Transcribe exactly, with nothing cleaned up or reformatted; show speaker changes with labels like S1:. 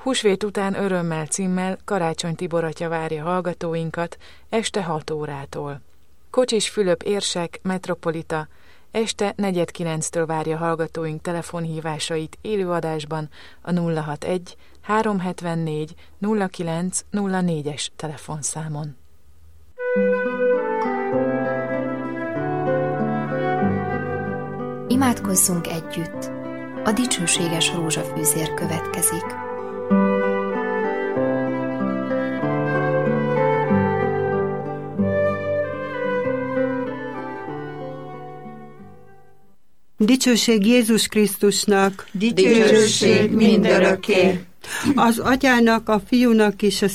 S1: Húsvét után örömmel címmel Karácsony Tibor atya várja hallgatóinkat este hat órától. Kocsis Fülöp érsek, metropolita, este negyed kilenctől várja hallgatóink telefonhívásait élőadásban a nulla hatvanegy háromszázhetvennégy nulla kilenc nulla négyes telefonszámon.
S2: Imádkozzunk együtt! A dicsőséges rózsafűzér következik.
S3: Dicsőség Jézus Krisztusnak,
S4: dicsőség mindörökké.
S3: Az Atyának, a Fiúnak és a